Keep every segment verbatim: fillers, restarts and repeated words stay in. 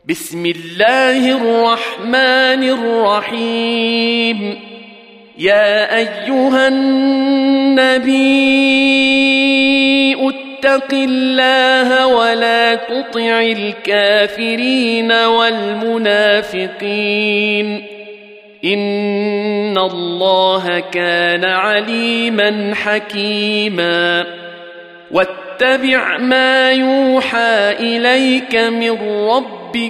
بسم الله الرحمن الرحيم. يا أيها النبي اتق الله ولا تطع الكافرين والمنافقين إن الله كان عليما حكيما. واتبع ما يوحى إليك من ربك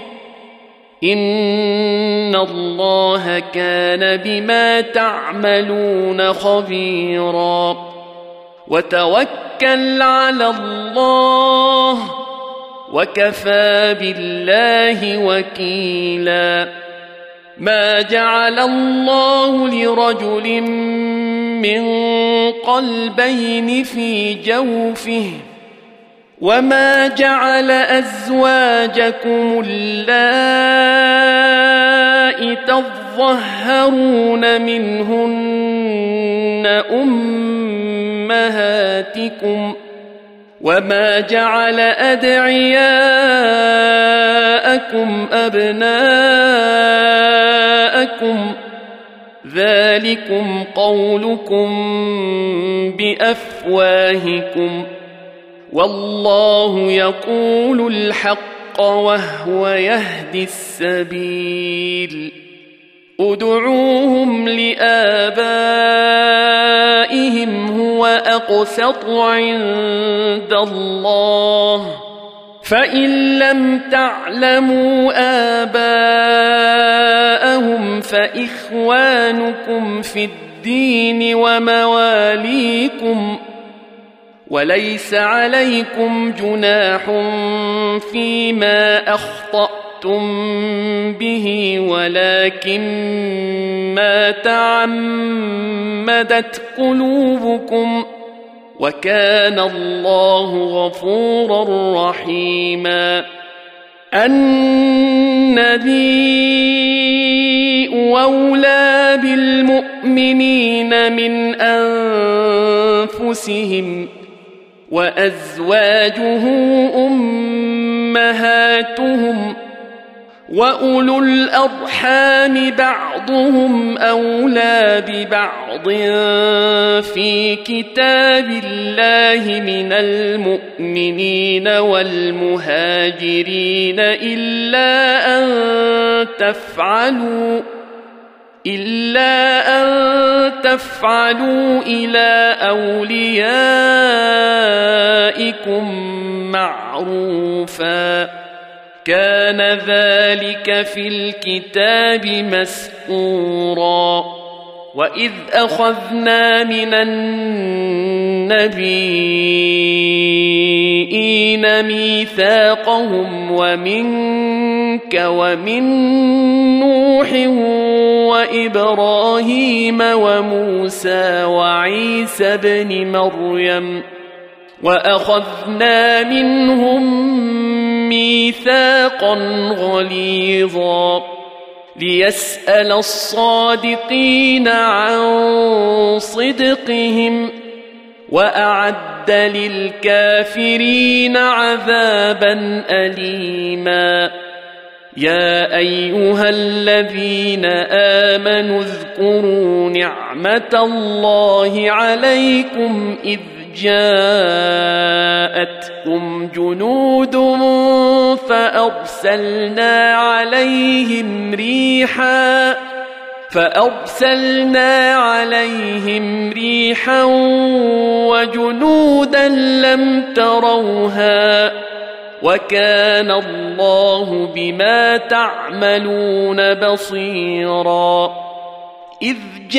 إن الله كان بما تعملون خبيرا. وتوكل على الله وكفى بالله وكيلا. ما جعل الله لرجل من قلبين في جوفه وما جعل أزواجكم اللائي تظهرون منهن أمهاتكم وما جعل أدعياءكم أبناءكم ذلكم قولكم بأفواهكم والله يقول الحق وهو يهدي السبيل. ادعوهم لآبائهم هو أقسط عند الله فإن لم تعلموا آباءهم فإخوانكم في الدين ومواليكم وليس عليكم جناح فيما أخطأتم به ولكن ما تعمدت قلوبكم وكان الله غفورا رحيما. النبي أولى بالمؤمنين من أنفسهم وأزواجه أمهاتهم وأولو الأرحام بعضهم أولى ببعض في كتاب الله من المؤمنين والمهاجرين إلا أن تفعلوا إلا أن تفعلوا إلى أوليائكم معروفا كان ذلك في الكتاب مسطورا. وإذ أخذنا من النبيين ميثاقهم ومنك ومن نوح وإبراهيم وموسى وعيسى بن مريم وأخذنا منهم ميثاقا غليظا ليسأل الصادقين عن صدقهم وأعد للكافرين عذابا أليما. يا أيها الذين آمنوا اذكروا نعمة الله عليكم إذ جاءتكم جنود فأرسلنا عليهم ريحا فأرسلنا عليهم ريحا وجنودا لم تروها وكان الله بما تعملون بصيرا. إذ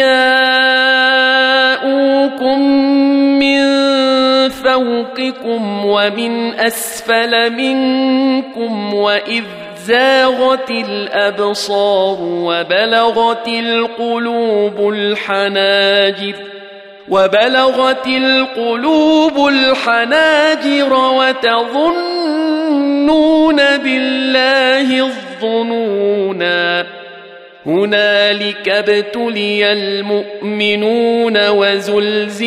جاءوكم من فوقكم ومن أسفل منكم وإذ زاغت الأبصار وبلغت القلوب الحناجر وبلغت القلوب الحناجر وتظنون بالله الظنونا. هنالك ابتلي المؤمنون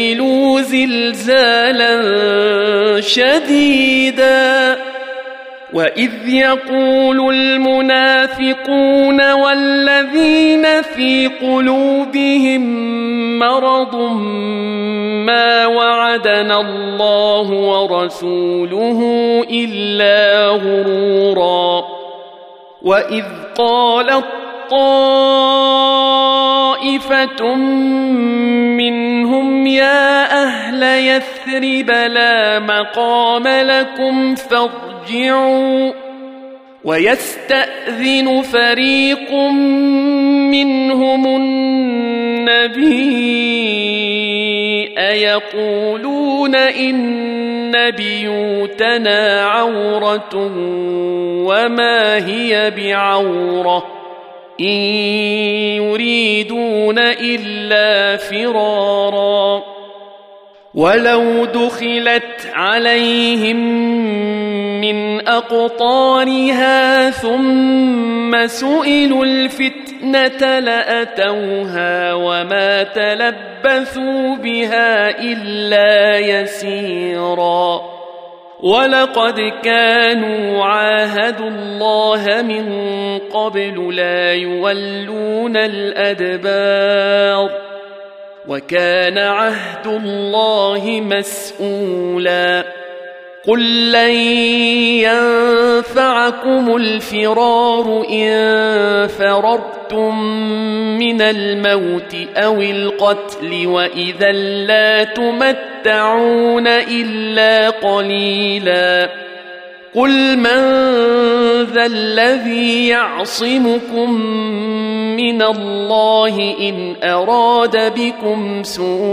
وزلزلوا زلزالا شديدا وإذ يقول المنافقون والذين في قلوبهم مرض ما وعدنا الله ورسوله إلا غرورا وإذ قالت طائفة منهم يا أهل يثرب لا مقام لكم فارجعوا ويستأذن فريق منهم النبي أيقولون إن بيوتنا عورة وما هي بعورة إن يريدون إلا فرارا ولو دخلت عليهم من أقطارها ثم سئلوا الفتنة لأتوها وما تلبثوا بها إلا يسيرا ولقد كانوا عاهدوا الله من قبل لا يولون الأدبار وكان عهد الله مسؤولا قل لن ينفعكم الفرار إن فررتم من الموت أو القتل وإذا لا تمتعون إلا قليلا قل من ذا الذي يعصمكم من الله إن أراد بكم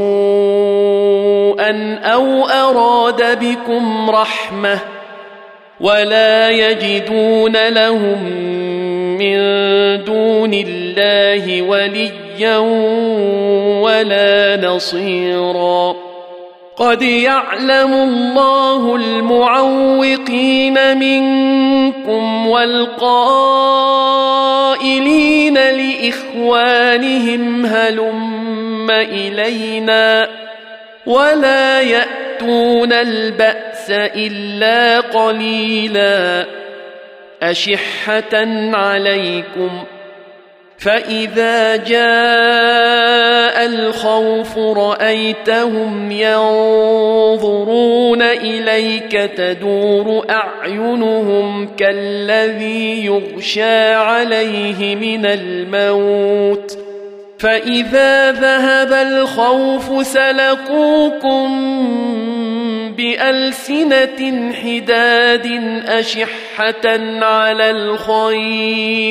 سوءا أو أراد بكم رحمة ولا يجدون لهم من دون الله وليا ولا نصيرا قد يعلم الله المعوقين منكم والقائلين لإخوانهم هلم إلينا ولا يأتون البأس إلا قليلا أشحة عليكم فإذا جاء الخوف رأيتهم ينظرون إليك تدور أعينهم كالذي يغشى عليه من الموت فإذا ذهب الخوف سلقوكم بألسنة حداد أشحة على الخير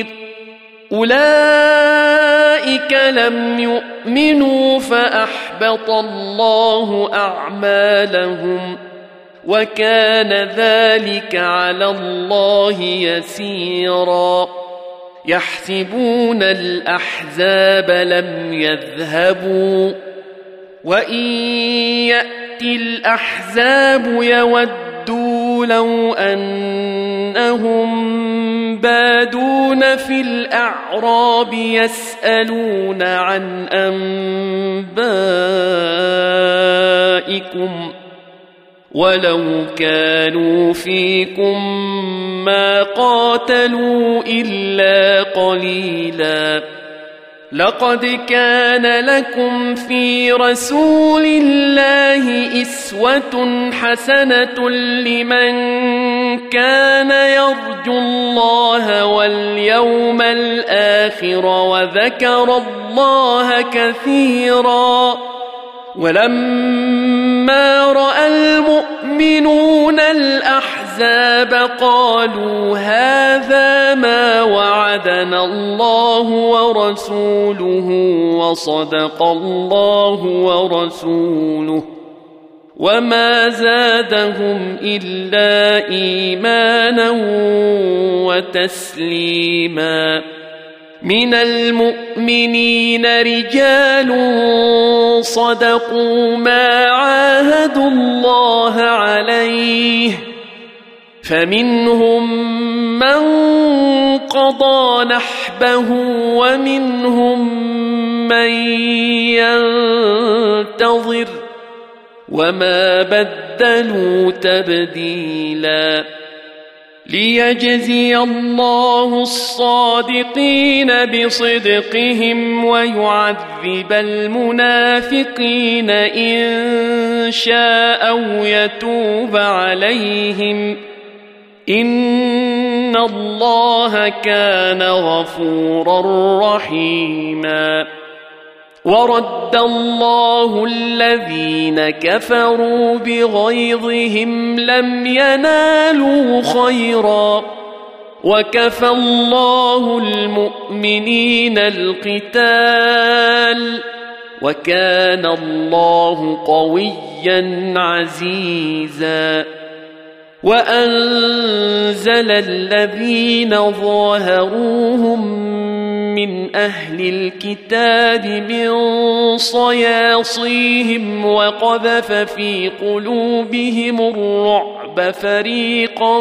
أولئك لم يؤمنوا فأحبط الله أعمالهم وكان ذلك على الله يسيرا يحسبون الأحزاب لم يذهبوا وإن يأتي الأحزاب يودوا لو أنهم بادون في الأعراب يسألون عن أنبائكم ولو كانوا فيكم ما قاتلوا إلا قليلا لقد كان لكم في رسول الله إسوة حسنة لمن كان يرجو الله واليوم الآخر وذكر الله كثيرا ولما رأى المؤمنون الأحزاب قالوا هذا ما وعدنا الله ورسوله وصدق الله ورسوله وما زادهم إلا إيمانا وتسليما من المؤمنين رجال صدقوا ما عاهدوا الله عليه فمنهم من قضى نحبه ومنهم من ينتظر وما بدلوا تبديلا ليجزي الله الصادقين بصدقهم ويعذب المنافقين إن شاء أو يتوب عليهم إن الله كان غفورا رحيما. ورد الله الذين كفروا بغيظهم لم ينالوا خيرا وكفى الله المؤمنين القتال وكان الله قويا عزيزا. وأنزل الذين ظاهروهم من أهل الكتاب من صياصيهم وقذف في قلوبهم الرعب فريقا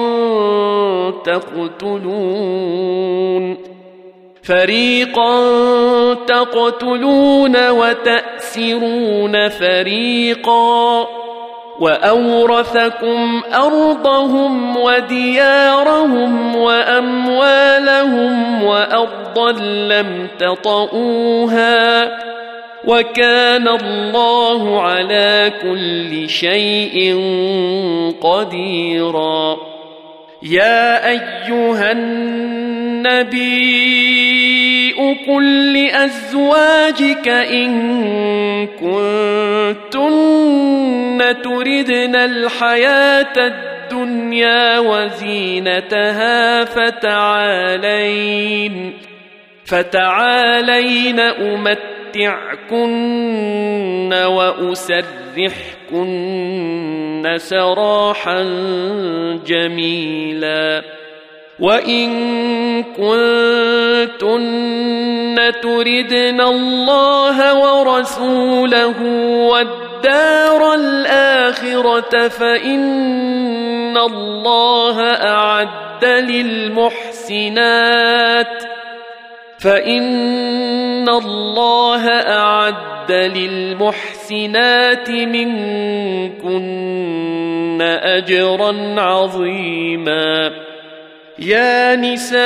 تقتلون فريقا تقتلون وتأسرون فريقا وأورثكم أرضهم وديارهم وأموالهم وأرضا لم تطئوها وكان الله على كل شيء قديرا. يا أيها النبي قل لأزواجك إن كنتن تردن الحياة الدنيا وزينتها فتعالين فتعالين أمتعكن وأسرحكن سراحا جميلا. وإن كنتن تردن الله ورسوله والدار الآخرة فإن الله أعد للمحسنات فإن الله أعد للمحسنات منكن أجرا عظيما. يا نساء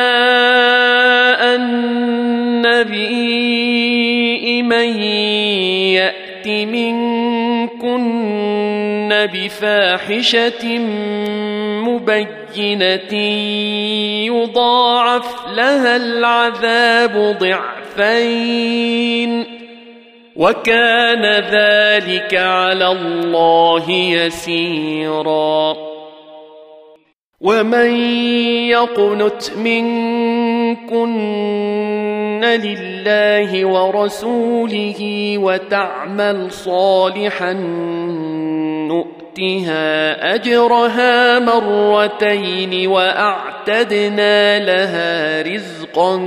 النبي من يأت منكن بفاحشة مبينة يضاعف لها العذاب ضعفين وكان ذلك على الله يسيرا. ومن يقنت منكن لله ورسوله وتعمل صالحا نؤتها أجرها مرتين وأعتدنا لها رزقا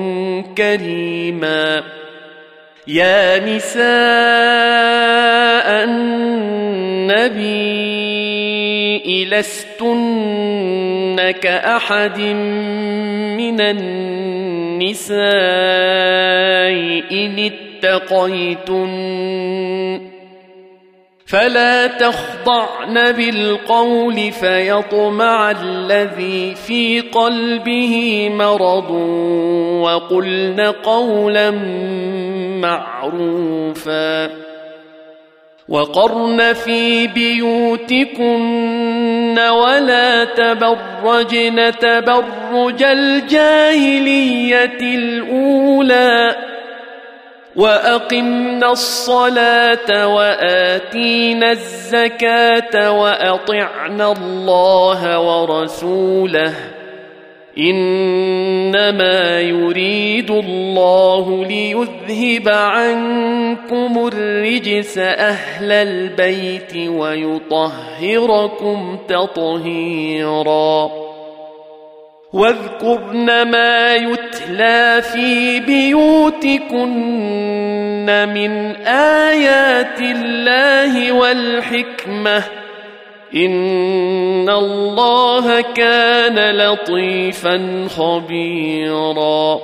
كريما. يا نساء النبي لستن كأحد من النساء إن اتقيتن فلا تخضعن بالقول فيطمع الذي في قلبه مرض وقلن قولا معروفا. وقرن في بيوتكن ولا تبرجن تبرج الجاهلية الأولى وأقمنا الصلاة وآتينا الزكاة وأطعنا الله ورسوله إنما يريد الله ليذهب عنكم الرجس أهل البيت ويطهركم تطهيرا. واذكرن ما يتلى في بيوتكن من آيات الله والحكمة إن الله كان لطيفا خبيرا.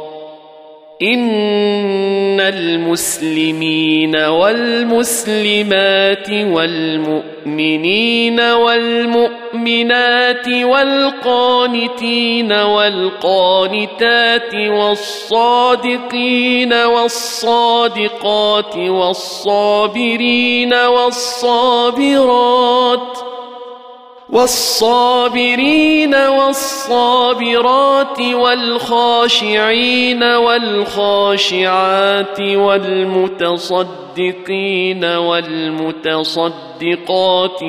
إن المسلمين والمسلمات والمؤمنين والمؤمنين والمؤمنات والقانتين والقانتات والصادقين والصادقات والصابرين والصابرات والصابرين والصابرات والخاشعين والخاشعات والمتصدقين والمتصدقات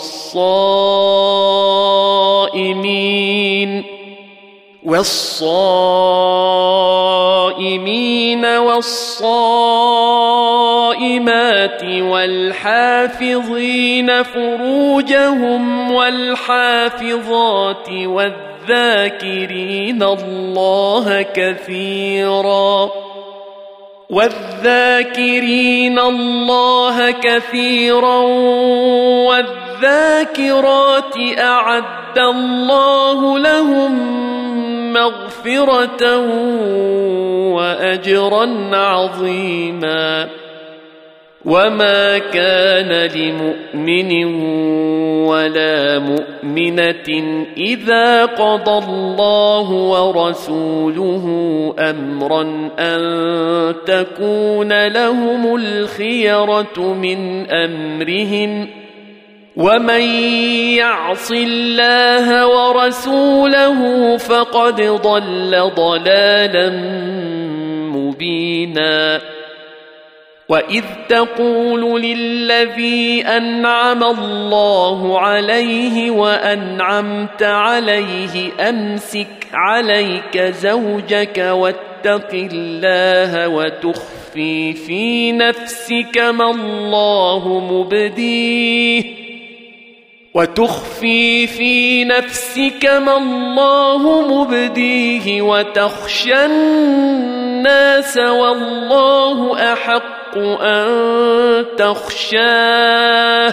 والصائمين والصائمين والصائمات والحافظين فروجهم والحافظات والذاكرين الله كثيرا والذاكرين الله كثيرا والذاكرات أعد الله لهم مغفرة وأجرا عظيما وما كان لمؤمن ولا مؤمنة إذا قضى الله ورسوله أمرا أن تكون لهم الخيرة من أمرهم ومن يعص الله ورسوله فقد ضل ضلالا مبينا وإذ تقول للذي أنعم الله عليه وأنعمت عليه أمسك عليك زوجك واتق الله وتخفي في نفسك ما الله مبديه وتخفي في نفسك ما الله مبديه وتخشى الناس والله أحق أن تخشاه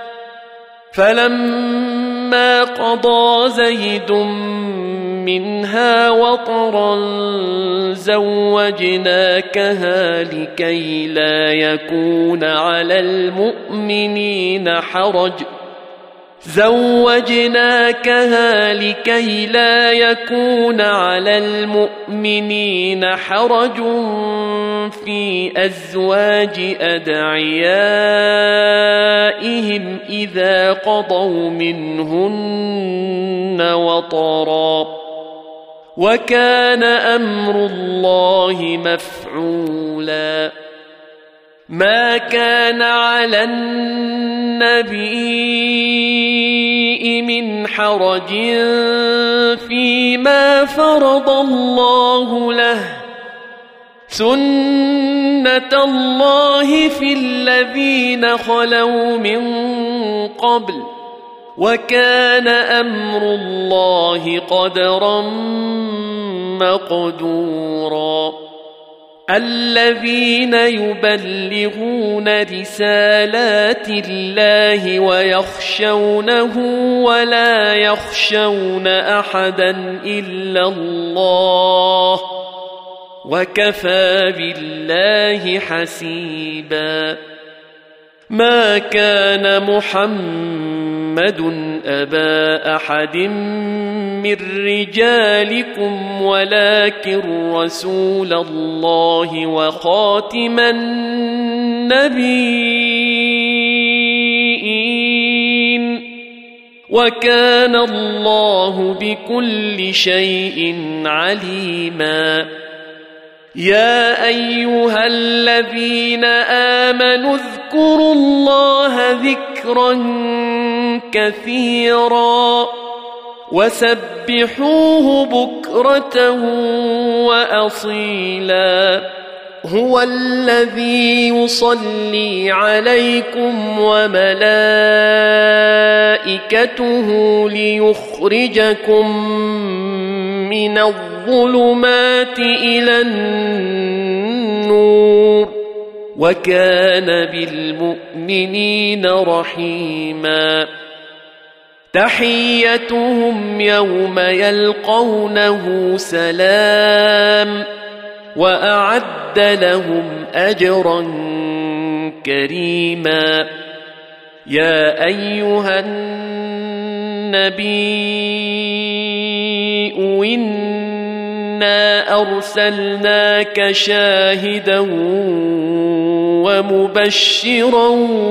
فلما قضى زيد منها وطرا زوجناكها لكي لا يكون على المؤمنين حرج زوجناكها لكي لا يكون على المؤمنين حرج في أزواج أدعيائهم إذا قضوا منهن وطرا وكان أمر الله مفعولا ما كان على النبي من حرج فيما فرض الله له سنة الله في الذين خلوا من قبل وكان أمر الله قدرا مقدورا الذين يبلغون رسالات الله ويخشونه ولا يخشون أحدا إلا الله وكفى بالله حسيبا ما كان محمد أبا أحد من رجالكم ولكن رسول الله وخاتم النبيين وكان الله بكل شيء عليما يا أيها الذين آمنوا اذكروا الله ذكرا كثيرا وسبحوه بكرة وأصيلا هو الذي يصلي عليكم وملائكته ليخرجكم من الظلمات إلى النور وكان بالمؤمنين رحيما تحيتهم يوم يلقونه سلام وأعد لهم أجرا كريما يا أيها الناس إنا أرسلناك شاهدا ومبشرا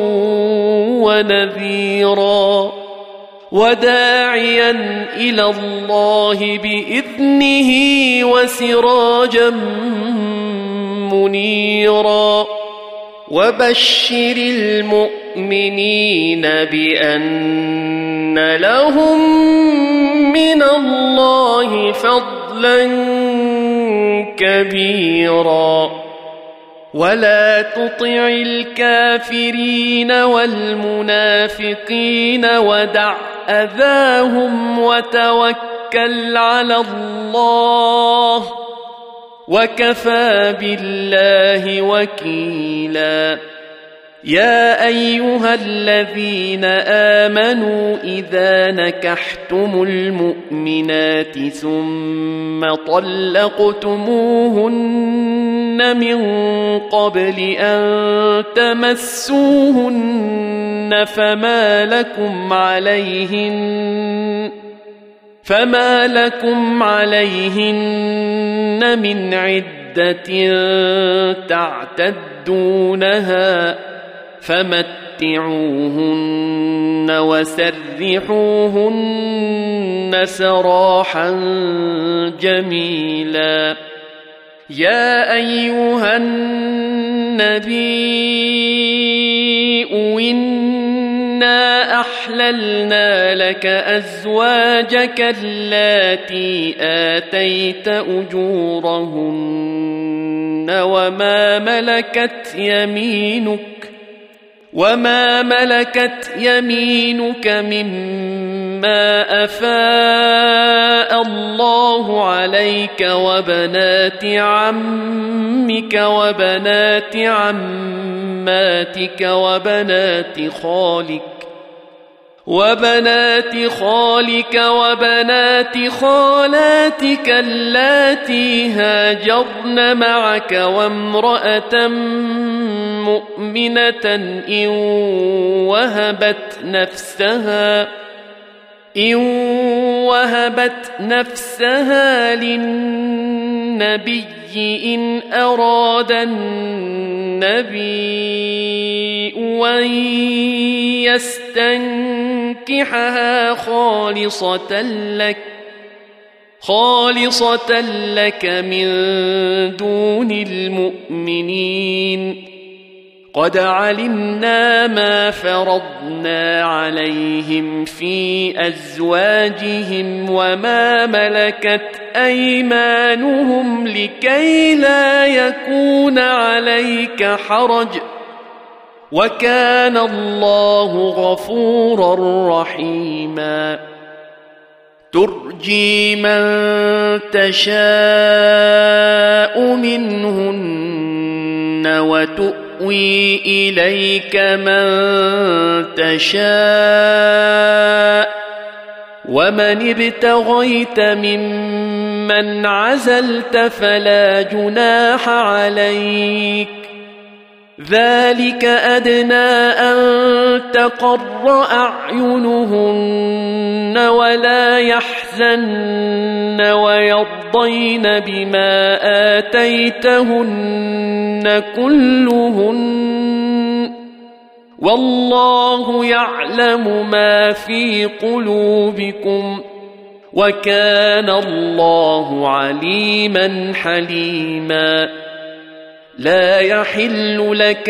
ونذيرا وداعيا إلى الله بإذنه وسراجا منيرا وبشر المؤمنين بأن لهم من الله فضلا كبيرا ولا تطع الكافرين والمنافقين ودع أذاهم وتوكل على الله وكفى بالله وكيلا يا أيها الذين آمنوا إذا نكحتم المؤمنات ثم طلقتموهن من قبل أن تمسوهن فما لكم عليهن فما لكم عليهن من عدة تعتدونها فمتعوهن وسرحوهن سراحا جميلا يا أيها النبي إنا أحللنا لك أزواجك اللاتي آتيت أجورهن وما ملكت يمينك وما ملكت يمينك مما أفاء الله عليك وبنات عمك وبنات عماتك وبنات خالك وبنات خالك وبنات خالاتك اللاتي هاجرن معك وامرأة مؤمنة إن وهبت نفسها إن وهبت نفسها للنبي إن أراد النبي أن يستنكحها خالصة لك خالصة لك من دون المؤمنين قد علمنا ما فرضنا عليهم في أزواجهم وما ملكت أيمانهم لكي لا يكون عليك حرج وكان الله غفورا رحيما ترجي من تشاء منهن وتؤوي إليك من تشاء ومن ابتغيت ممن عزلت فلا جناح عليك ذلك أدنى أن تقر أعينهن ولا يحزن ويرضين بما آتيتهن كلهن والله يعلم ما في قلوبكم وكان الله عليما حليما لا يحل لك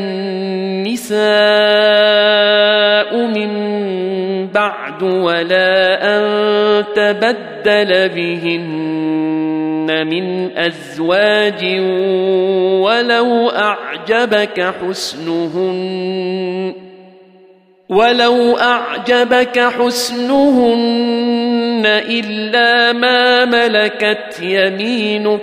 النساء من بعد ولا أن تبدل بهن من أزواج ولو أعجبك حسنهن ولو أعجبك حسنهن إلا ما ملكت يمينك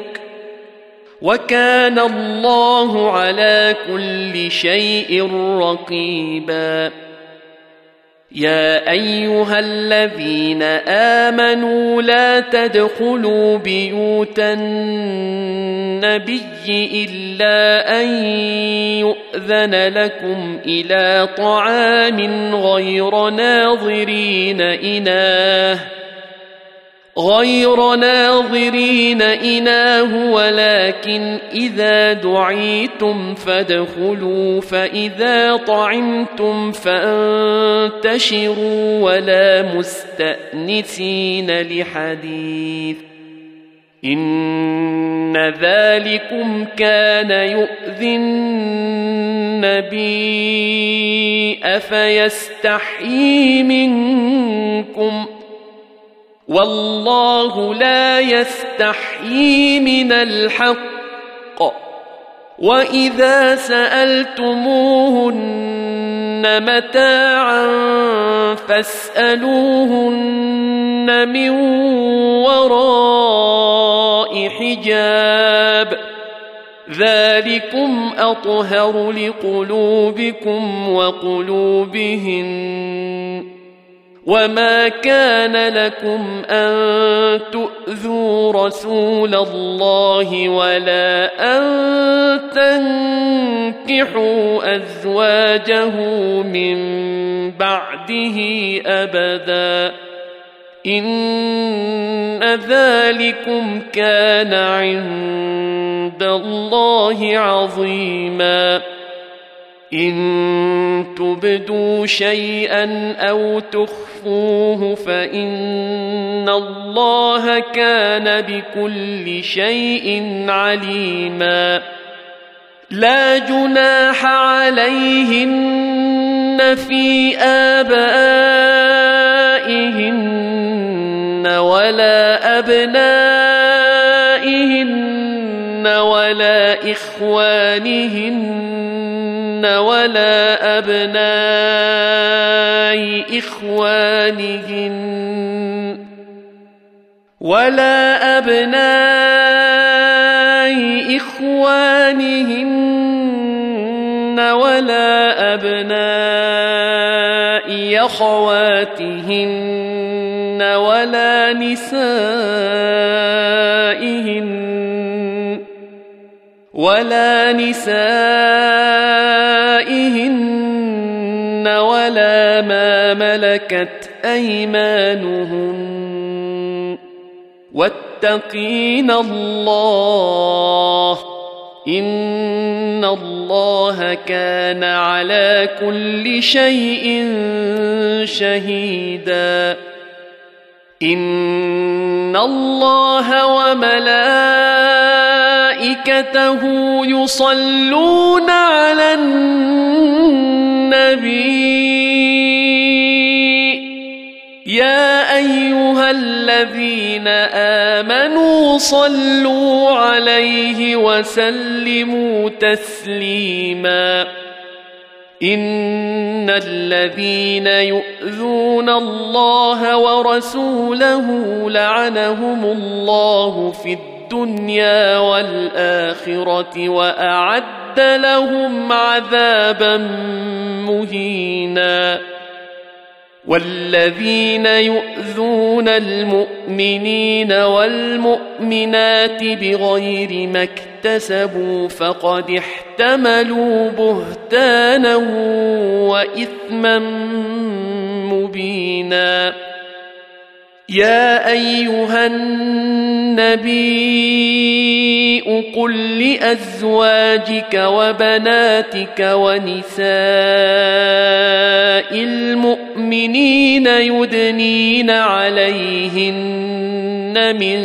وكان الله على كل شيء رقيبا يا أيها الذين آمنوا لا تدخلوا بيوت النبي إلا أن يؤذن لكم إلى طعام غير ناظرين إناه غير ناظرين إناه ولكن إذا دعيتم فادخلوا فإذا طعمتم فانتشروا ولا مستأنسين لحديث إن ذلكم كان يؤذي النبي أفيستحيي منكم والله لا يستحيي من الحق وإذا سألتموهن متاعا فاسألوهن من وراء حجاب ذلكم أطهر لقلوبكم وقلوبهن وما كان لكم أن تؤذوا رسول الله ولا أن تنكحوا أزواجه من بعده أبدا إن ذلكم كان عند الله عظيما إن تبدوا شيئا أو تخفوه فإن الله كان بكل شيء عليما لا جناح عليهن في آبائهن ولا أبنائهن ولا إخوانهن ولا أبناء إخوانهن ولا أبناء إخوانهن ولا أبناء أخواتهن ولا نسائهن ولا نسائهن ولا ما ملكت أيمانهن واتقين الله إن الله كان على كل شيء شهيدا إن الله وملائكته يصلون على النبي يا أيها الذين آمنوا صلوا عليه وسلموا تسليما إن الذين يؤذون الله ورسوله لعنهم الله في الدنيا والآخرة وأعد لهم عذابا مهينا والذين يؤذون المؤمنين والمؤمنات بغير ما اكتسبوا فقد احتملوا بهتانا وإثما مبينا يا أيها النبي قل لأزواجك وبناتك ونساء المؤمنين يدنين عليهن من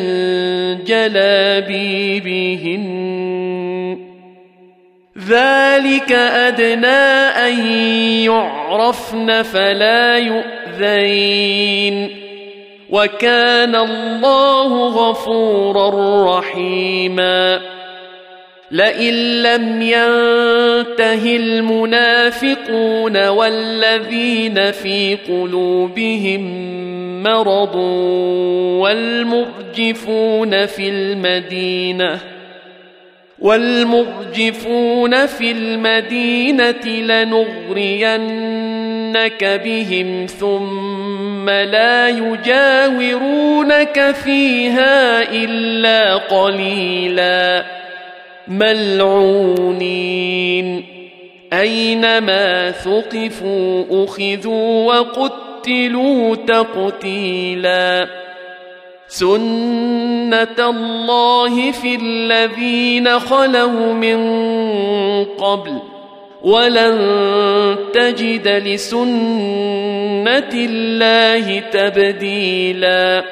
جلابيبهن ذلك أدنى أن يعرفن فلا يؤذين وكان الله غفورا رحيما لئن لم ينته المنافقون والذين في قلوبهم مرض والمرجفون في المدينة والمرجفون في المدينة لنغرين بهم ثم لا يجاورونك فيها إلا قليلا ملعونين أينما ثقفوا أخذوا وقتلوا تقتيلا سنة الله في الذين خلوا من قبل ولن تجد لسنة الله تبديلا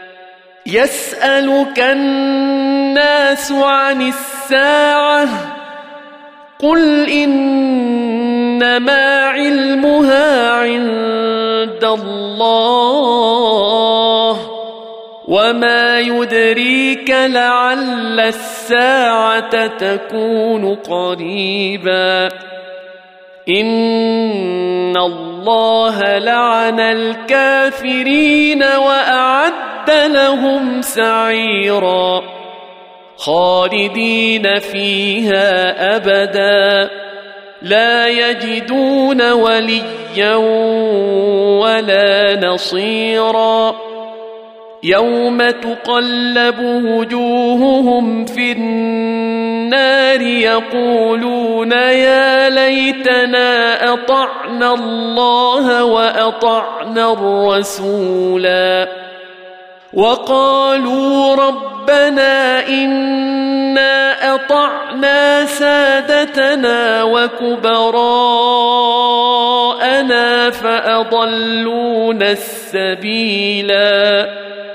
يسألك الناس عن الساعة قل إنما علمها عند الله وما يدريك لعل الساعة تكون قريبا إن الله لعن الكافرين وأعد لهم سعيرا خالدين فيها أبدا لا يجدون وليا ولا نصيرا يوم تقلب وجوههم في النار يقولون يا ليتنا أطعنا الله وأطعنا الرسولا وقالوا ربنا إنا أطعنا سادتنا وكبراءنا فأضلونا السبيلا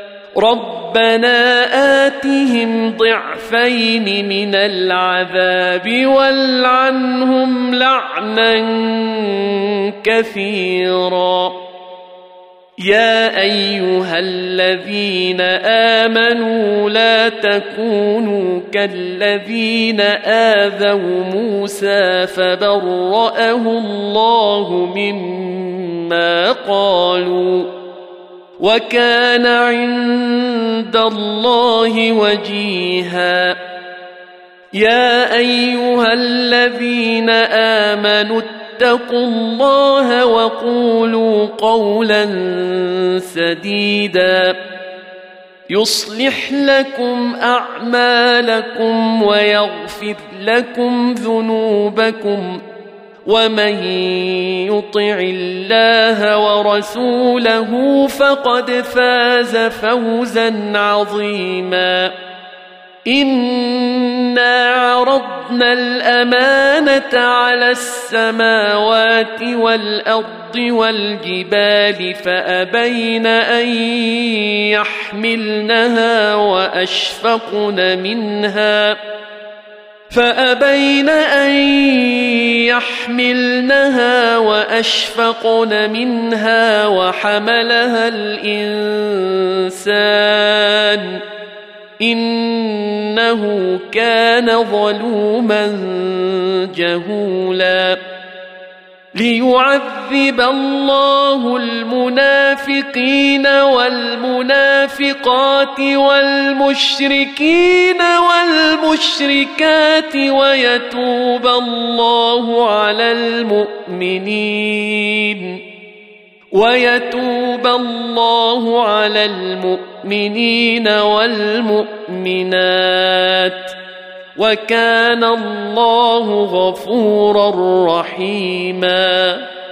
ربنا آتهم ضعفين من العذاب والعنهم لعنا كثيرا يا أيها الذين آمنوا لا تكونوا كالذين آذوا موسى فبرأه الله مما قالوا وكان عند الله وجيها يا أيها الذين آمنوا اتقوا الله وقولوا قولا سديدا يصلح لكم أعمالكم ويغفر لكم ذنوبكم ومن يطع الله ورسوله فقد فاز فوزا عظيما إنا عرضنا الأمانة على السماوات والأرض والجبال فأبين أن يحملنها وأشفقن منها فأبين أن يحملنها وأشفقن منها وحملها الإنسان إنه كان ظلوما جهولا ليعذب الله المنافقين والمنافقات والمشركين والمشركات ويتوب الله على المؤمنين ويتوب الله على المؤمنين والمؤمنات وكان الله غفورا رحيما